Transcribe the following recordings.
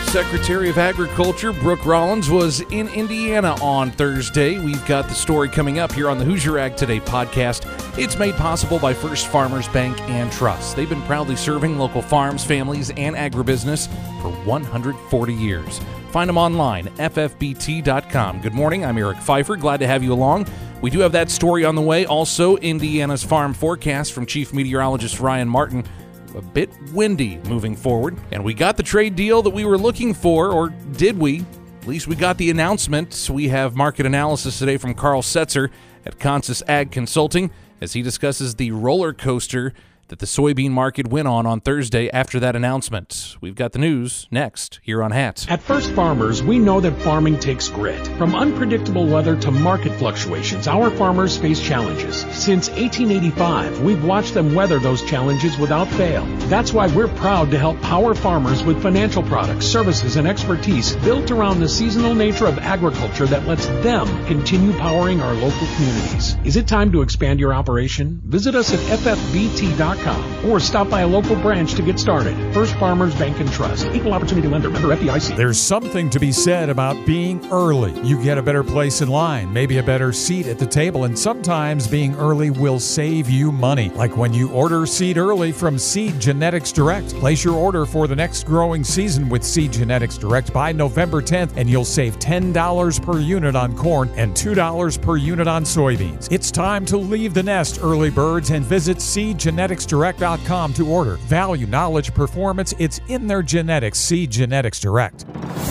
Secretary of Agriculture Brooke Rollins was in Indiana on Thursday. We've got the story coming up here on the Hoosier Ag Today podcast. It's made possible by First Farmers Bank and Trust. They've been proudly serving local farms, families, and agribusiness for 140 years. Find them online, ffbt.com. Good morning, I'm Eric Pfeiffer. Glad to have you along. We do have that story on the way. Also, Indiana's farm forecast from Chief Meteorologist Ryan Martin. A bit windy moving forward. And we got the trade deal that we were looking for, or did we? At least we got the announcement. We have market analysis today from Carl Setzer at Consus Ag Consulting as he discusses the roller coaster that the soybean market went on Thursday after that announcement. We've got the news next here on HAT. At First Farmers, we know that farming takes grit. From unpredictable weather to market fluctuations, our farmers face challenges. Since 1885, we've watched them weather those challenges without fail. That's why we're proud to help power farmers with financial products, services, and expertise built around the seasonal nature of agriculture that lets them continue powering our local communities. Is it time to expand your operation? Visit us at ffbt.com or stop by a local branch to get started. First Farmers Bank and Trust. Equal Opportunity Lender. Member FDIC. There's something to be said about being early. You get a better place in line, maybe a better seat at the table, and sometimes being early will save you money. Like when you order seed early from Seed Genetics Direct. Place your order for the next growing season with Seed Genetics Direct by November 10th, and you'll save $10 per unit on corn and $2 per unit on soybeans. It's time to leave the nest, early birds, and visit SeedGeneticsDirect.com to order. Value, knowledge, performance, it's in their genetics. Seed Genetics Direct.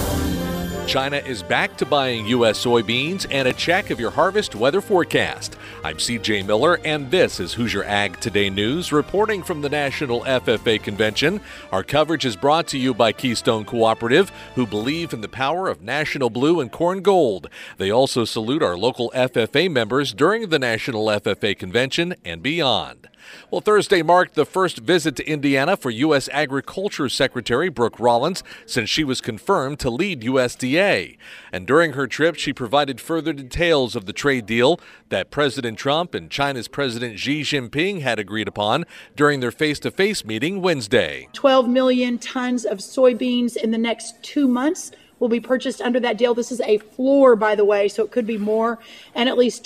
China is back to buying U.S. soybeans and a check of your harvest weather forecast. I'm C.J. Miller, and this is Hoosier Ag Today News, reporting from the National FFA Convention. Our coverage is brought to you by Keystone Cooperative, who believe in the power of National Blue and Corn Gold. They also salute our local FFA members during the National FFA Convention and beyond. Well, Thursday marked the first visit to Indiana for U.S. Agriculture Secretary Brooke Rollins since she was confirmed to lead USDA. And during her trip, she provided further details of the trade deal that President Trump and China's President Xi Jinping had agreed upon during their face-to-face meeting Wednesday. 12 million tons of soybeans in the next 2 months will be purchased under that deal. This is a floor, by the way, so it could be more. And at least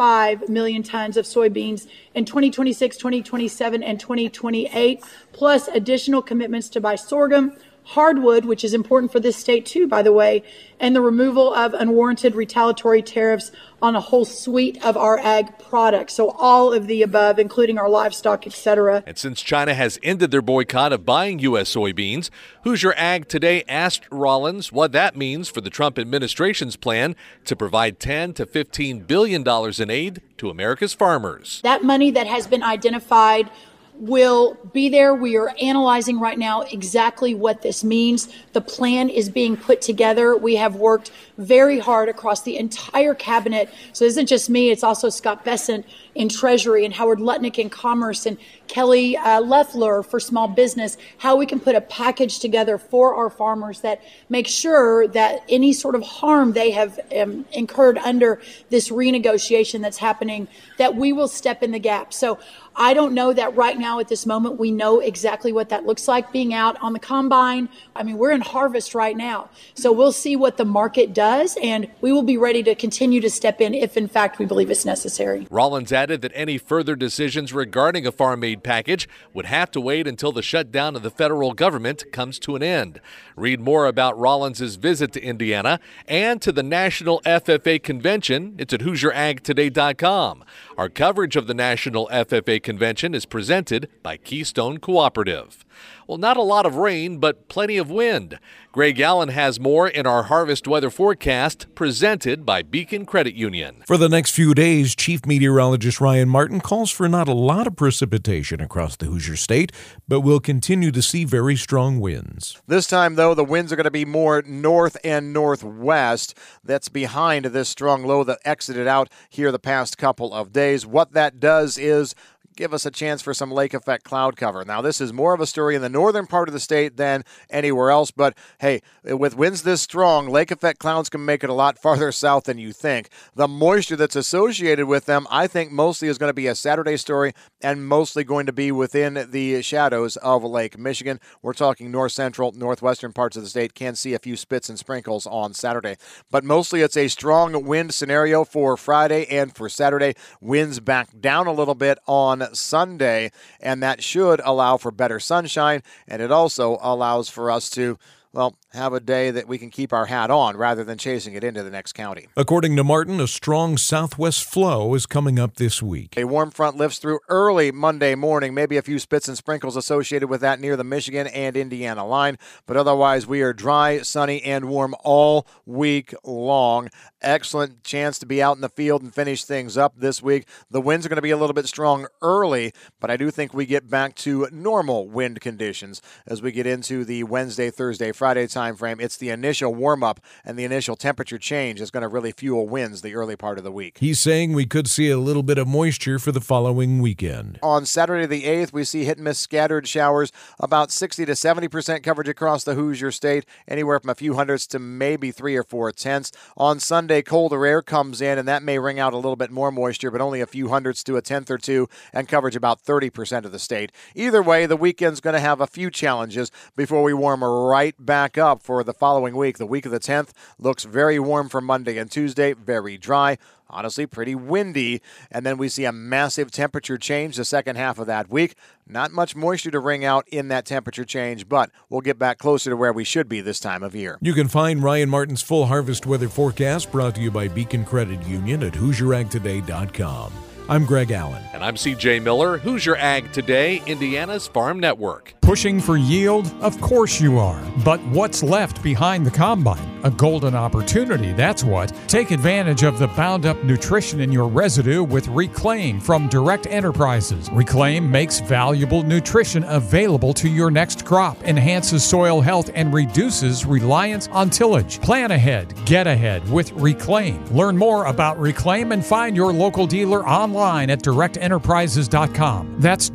25 million tons of soybeans in 2026, 2027, and 2028, plus additional commitments to buy sorghum, hardwood, which is important for this state too, by the way, and the removal of unwarranted retaliatory tariffs on a whole suite of our ag products. So all of the above, including our livestock, etc. And since China has ended their boycott of buying U.S. soybeans, Hoosier Ag Today asked Rollins what that means for the Trump administration's plan to provide $10 to $15 billion in aid to America's farmers. That money that has been identified will be there. We are analyzing right now exactly what this means. The plan is being put together. We have worked very hard across the entire cabinet. So it isn't just me, it's also Scott Bessent in Treasury and Howard Lutnick in Commerce and Kelly Loeffler for Small Business, how we can put a package together for our farmers that makes sure that any sort of harm they have incurred under this renegotiation that's happening, that we will step in the gap. So I don't know that right now at this moment we know exactly what that looks like being out on the combine. I mean, we're in harvest right now. So we'll see what the market does, and we will be ready to continue to step in if, in fact, we believe it's necessary. Rollins added that any further decisions regarding a farm aid package would have to wait until the shutdown of the federal government comes to an end. Read more about Rollins' visit to Indiana and to the National FFA Convention. It's at HoosierAgToday.com. Our coverage of the National FFA Convention is presented by Keystone Cooperative. Well, not a lot of rain, but plenty of wind. Greg Allen has more in our harvest weather forecast presented by Beacon Credit Union. For the next few days, Chief Meteorologist Ryan Martin calls for not a lot of precipitation across the Hoosier State, but we'll continue to see very strong winds. This time, though, the winds are going to be more north and northwest. That's behind this strong low that exited out here the past couple of days. What that does is give us a chance for some lake effect cloud cover. Now, this is more of a story in the northern part of the state than anywhere else, but hey, with winds this strong, lake effect clouds can make it a lot farther south than you think. The moisture that's associated with them, I think mostly is going to be a Saturday story and mostly going to be within the shadows of Lake Michigan. We're talking north central, northwestern parts of the state can see a few spits and sprinkles on Saturday, but mostly it's a strong wind scenario for Friday and for Saturday. Winds back down a little bit on Sunday, and that should allow for better sunshine, and it also allows for us to, well, have a day that we can keep our hat on rather than chasing it into the next county. According to Martin, a strong southwest flow is coming up this week. A warm front lifts through early Monday morning, maybe a few spits and sprinkles associated with that near the Michigan and Indiana line, but otherwise we are dry, sunny, and warm all week long. Excellent chance to be out in the field and finish things up this week. The winds are going to be a little bit strong early, but I do think we get back to normal wind conditions as we get into the Wednesday, Thursday, Friday time frame. It's the initial warm-up and the initial temperature change is going to really fuel winds the early part of the week. He's saying we could see a little bit of moisture for the following weekend. On Saturday the 8th, we see hit and miss scattered showers, about 60 to 70% coverage across the Hoosier State, anywhere from a few hundredths to maybe 3 or 4 tenths. On Sunday, colder air comes in, and that may wring out a little bit more moisture, but only a few hundredths to a tenth or two, and coverage about 30% of the state. Either way, the weekend's going to have a few challenges before we warm right back up for the following week. The week of the 10th looks very warm for Monday and Tuesday, very dry. Honestly, pretty windy. And then we see a massive temperature change the second half of that week. Not much moisture to wring out in that temperature change, but we'll get back closer to where we should be this time of year. You can find Ryan Martin's full harvest weather forecast brought to you by Beacon Credit Union at HoosierAgToday.com. I'm Greg Allen. And I'm C.J. Miller. Hoosier Ag Today, Indiana's Farm Network. Pushing for yield? Of course you are. But what's left behind the combine? A golden opportunity, that's what. Take advantage of the bound-up nutrition in your residue with Reclaim from Direct Enterprises. Reclaim makes valuable nutrition available to your next crop, enhances soil health, and reduces reliance on tillage. Plan ahead, get ahead with Reclaim. Learn more about Reclaim and find your local dealer online at directenterprises.com. That's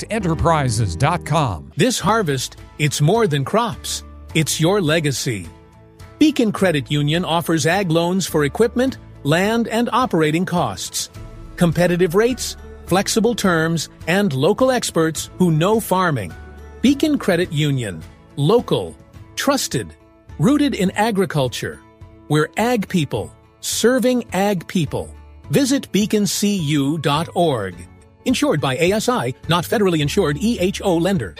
directenterprises.com. This harvest, it's more than crops. It's your legacy. Beacon Credit Union offers ag loans for equipment, land, and operating costs. Competitive rates, flexible terms, and local experts who know farming. Beacon Credit Union. Local. Trusted. Rooted in agriculture. We're ag people. Serving ag people. Visit beaconcu.org. Insured by ASI, not federally insured EHO lender.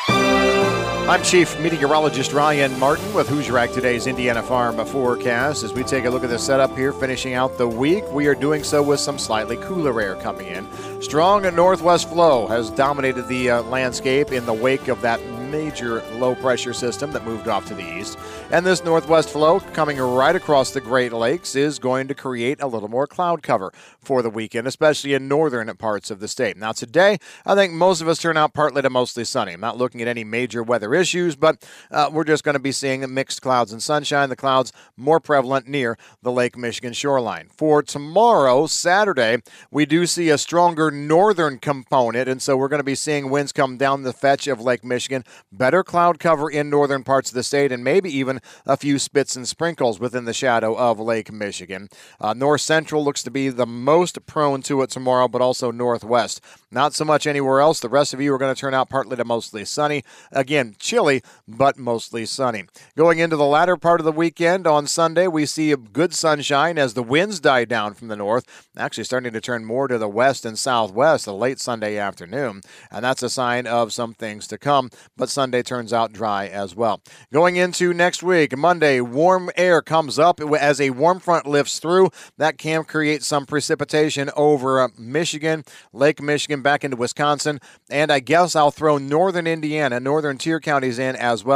I'm Chief Meteorologist Ryan Martin with Hoosier Ag Today's Indiana Farm Forecast. As we take a look at the setup here, finishing out the week, we are doing so with some slightly cooler air coming in. Strong northwest flow has dominated the landscape in the wake of that major low-pressure system that moved off to the east. And this northwest flow coming right across the Great Lakes is going to create a little more cloud cover for the weekend, especially in northern parts of the state. Now today, I think most of us turn out partly to mostly sunny. I'm not looking at any major weather issues, but we're just going to be seeing mixed clouds and sunshine. The clouds more prevalent near the Lake Michigan shoreline. For tomorrow, Saturday, we do see a stronger northern component, and so we're going to be seeing winds come down the fetch of Lake Michigan. Better cloud cover in northern parts of the state, and maybe even a few spits and sprinkles within the shadow of Lake Michigan. North central looks to be the most prone to it tomorrow, but also northwest. Not so much anywhere else. The rest of you are going to turn out partly to mostly sunny. Again, chilly, but mostly sunny. Going into the latter part of the weekend, on Sunday, we see a good sunshine as the winds die down from the north, actually starting to turn more to the west and southwest the late Sunday afternoon, and that's a sign of some things to come, but Sunday turns out dry as well. Going into next week, Monday, warm air comes up as a warm front lifts through. That can create some precipitation over Michigan, Lake Michigan, back into Wisconsin, and I guess I'll throw northern Indiana, northern tier counties in as well.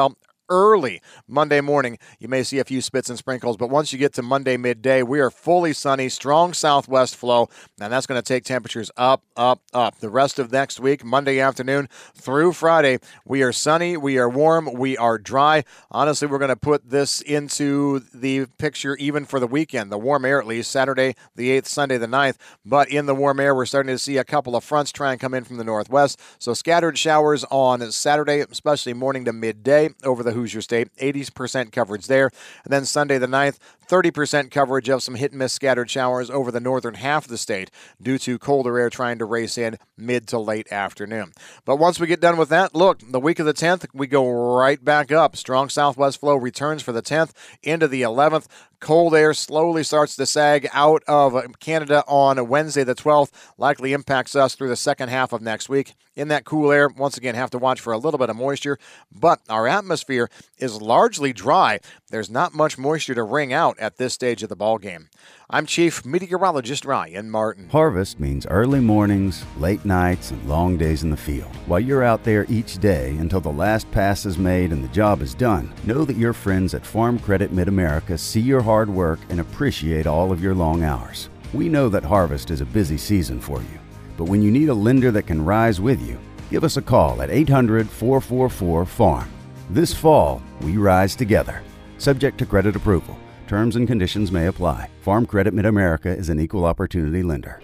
early Monday morning, you may see a few spits and sprinkles, but once you get to Monday midday, we are fully sunny, strong southwest flow, and that's going to take temperatures up, up, up. The rest of next week, Monday afternoon through Friday, we are sunny, we are warm, we are dry. Honestly, we're going to put this into the picture even for the weekend, the warm air at least, Saturday the 8th, Sunday the 9th, but in the warm air, we're starting to see a couple of fronts try and come in from the northwest, so scattered showers on Saturday, especially morning to midday over the Hoosier State, 80% coverage there. And then Sunday the 9th, 30% coverage of some hit-and-miss scattered showers over the northern half of the state due to colder air trying to race in mid to late afternoon. But once we get done with that, look, the week of the 10th, we go right back up. Strong southwest flow returns for the 10th into the 11th. Cold air slowly starts to sag out of Canada on Wednesday the 12th, likely impacts us through the second half of next week. In that cool air, once again, have to watch for a little bit of moisture, but our atmosphere is largely dry. There's not much moisture to wring out at this stage of the ballgame. I'm Chief Meteorologist Ryan Martin. Harvest means early mornings, late nights, and long days in the field. While you're out there each day until the last pass is made and the job is done, know that your friends at Farm Credit Mid-America see your hard work and appreciate all of your long hours. We know that harvest is a busy season for you, but when you need a lender that can rise with you, give us a call at 800-444-FARM. This fall, we rise together. Subject to credit approval. Terms and conditions may apply. Farm Credit Mid-America is an equal opportunity lender.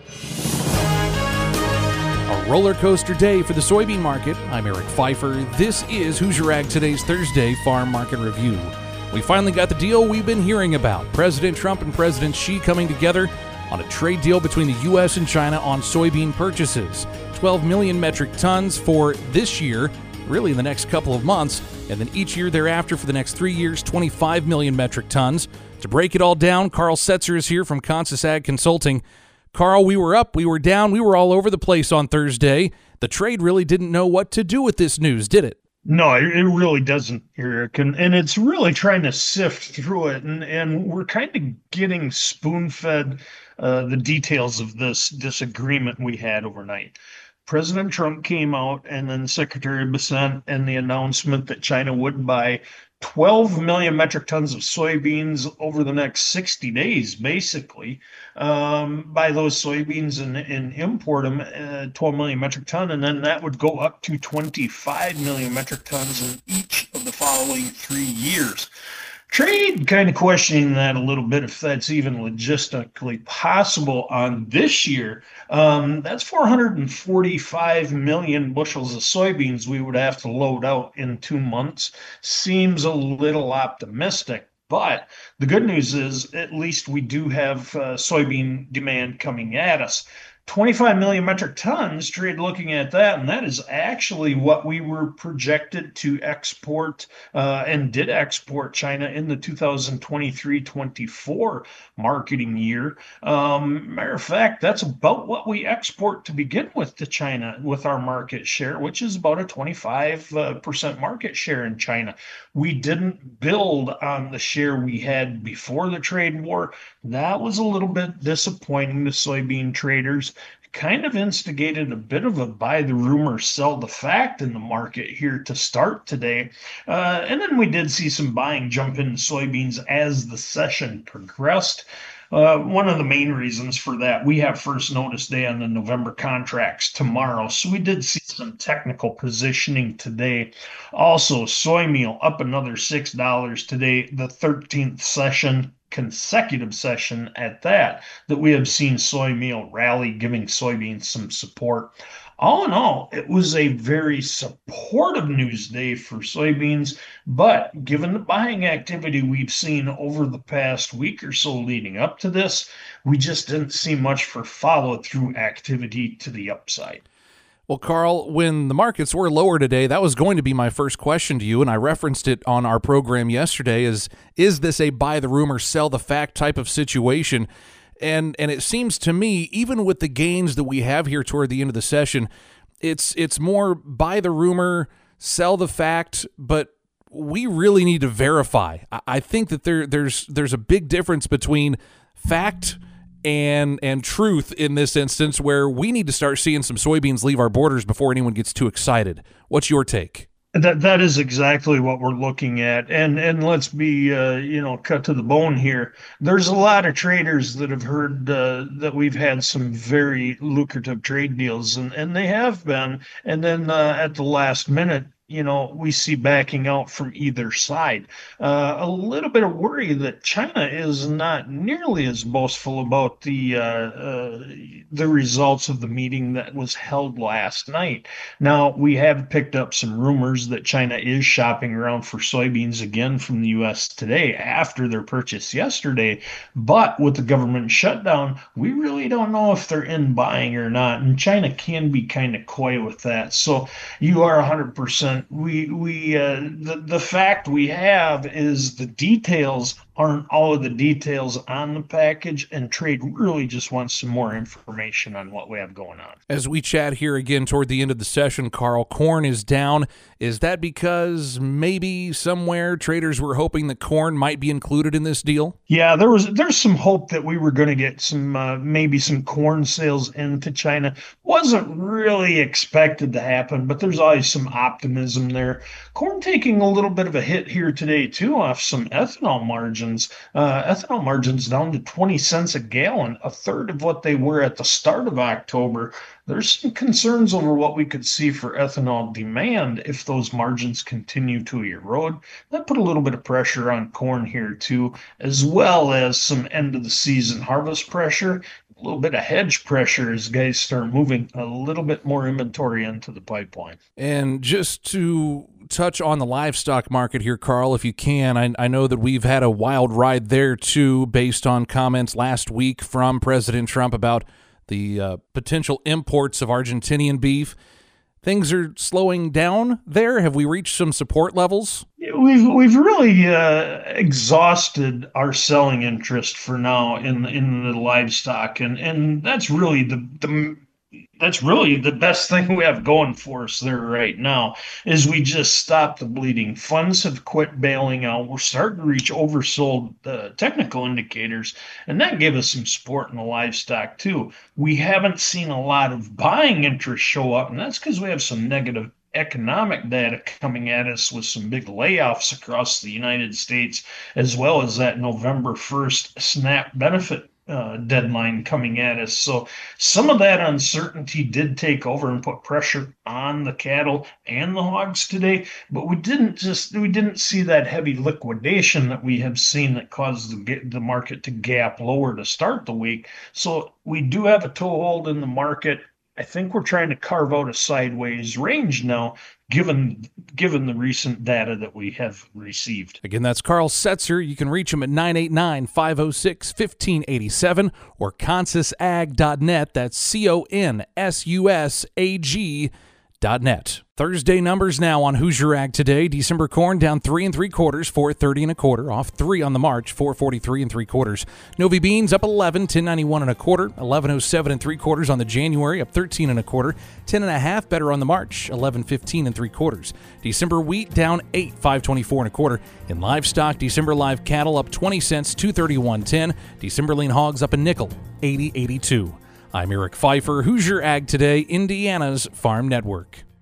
A roller coaster day for the soybean market. I'm Eric Pfeiffer. This is Hoosier Ag Today's Thursday Farm Market Review. We finally got the deal we've been hearing about. President Trump and President Xi coming together on a trade deal between the U.S. and China on soybean purchases. 12 million metric tons for this year, really in the next couple of months, and then each year thereafter for the next 3 years, 25 million metric tons. To break it all down, Carl Setzer is here from Consus Ag Consulting. Carl, we were up, we were down, we were all over the place on Thursday. The trade really didn't know what to do with this news, did it? No, it really doesn't, Eric. And it's really trying to sift through it. And we're kind of getting spoon-fed the details of this disagreement we had overnight. President Trump came out, and then Secretary Bessent, and the announcement that China would buy 12 million metric tons of soybeans over the next 60 days, basically. Buy those soybeans and import them, 12 million metric ton, and then that would go up to 25 million metric tons in each of the following 3 years. Trade kind of questioning that a little bit, if that's even logistically possible on this year. That's 445 million bushels of soybeans we would have to load out in 2 months. Seems a little optimistic, but the good news is at least we do have soybean demand coming at us. 25 million metric tons, trade looking at that, and that is actually what we were projected to export and did export China in the 2023-24 marketing year. Matter of fact, that's about what we export to begin with to China with our market share, which is about a 25% market share in China. We didn't build on the share we had before the trade war. That was a little bit disappointing to soybean traders. Kind of instigated a bit of a buy the rumor, sell the fact in the market here to start today. And then we did see some buying jump in soybeans as the session progressed. One of the main reasons for that, we have first notice day on the November contracts tomorrow. So we did see some technical positioning today. Also, soy meal up another $6 today, the 13th session, consecutive session at that we have seen soy meal rally, giving soybeans some support. All in all, it was a very supportive news day for soybeans, but given the buying activity we've seen over the past week or so leading up to this, we just didn't see much for follow-through activity to the upside. Well, Carl, when the markets were lower today, that was going to be my first question to you, and I referenced it on our program yesterday, is this a buy the rumor, sell the fact type of situation? And it seems to me, even with the gains that we have here toward the end of the session, it's more buy the rumor, sell the fact, but we really need to verify. I think that there's a big difference between fact and truth in this instance, where we need to start seeing some soybeans leave our borders before anyone gets too excited. What's your take? That is exactly what we're looking at, and let's be cut to the bone here. There's a lot of traders that have heard that we've had some very lucrative trade deals, and they have been, and then at the last minute, we see backing out from either side. A little bit of worry that China is not nearly as boastful about the results of the meeting that was held last night. Now, we have picked up some rumors that China is shopping around for soybeans again from the U.S. today after their purchase yesterday. But with the government shutdown, we really don't know if they're in buying or not. And China can be kind of coy with that. So you are 100%. The fact we have is the details aren't all of the details on the package, and trade really just wants some more information on what we have going on. As we chat here again toward the end of the session, Carl, corn is down. Is that because maybe somewhere traders were hoping that corn might be included in this deal? Yeah, there's some hope that we were going to get some maybe some corn sales into China. Wasn't really expected to happen, but there's always some optimism there. Corn taking a little bit of a hit here today too off some ethanol margins. Ethanol margins down to 20 cents a gallon, a third of what they were at the start of October. There's some concerns over what we could see for ethanol demand if those margins continue to erode. That put a little bit of pressure on corn here too, as well as some end of the season harvest pressure, a little bit of hedge pressure as guys start moving a little bit more inventory into the pipeline. And just to touch on the livestock market here, Carl, if you can. I know that we've had a wild ride there too, based on comments last week from President Trump about the potential imports of Argentinian beef. Things are slowing down there. Have we reached some support levels? We've really exhausted our selling interest for now in the livestock, and that's really the best thing we have going for us there right now is we just stopped the bleeding. Funds have quit bailing out. We're starting to reach oversold technical indicators, and that gave us some support in the livestock too. We haven't seen a lot of buying interest show up, and that's because we have some negative economic data coming at us with some big layoffs across the United States, as well as that November 1st SNAP benefit deadline coming at us. So some of that uncertainty did take over and put pressure on the cattle and the hogs today, but we didn't see that heavy liquidation that we have seen that caused the market to gap lower to start the week. So we do have a toehold in the market. I think we're trying to carve out a sideways range now, given the recent data that we have received. Again, that's Carl Setzer. You can reach him at 989-506-1587 or consusag.net. That's CONSUSAG.net. Thursday numbers now on Hoosier Ag Today. December corn down 3 3/4, 4.30 1/4, off 3 on the March, 4.43 3/4. Novi beans up 11, 10.91 1/4, 11.07 3/4 on the January, up 13 1/4, 10.5 better on the March, 11.15 3/4. December wheat down 8, 5.24 1/4. In livestock, December live cattle up 20 cents, 231.10. December lean hogs up a nickel, 80.82. I'm Eric Pfeiffer, Hoosier Ag Today, Indiana's Farm Network.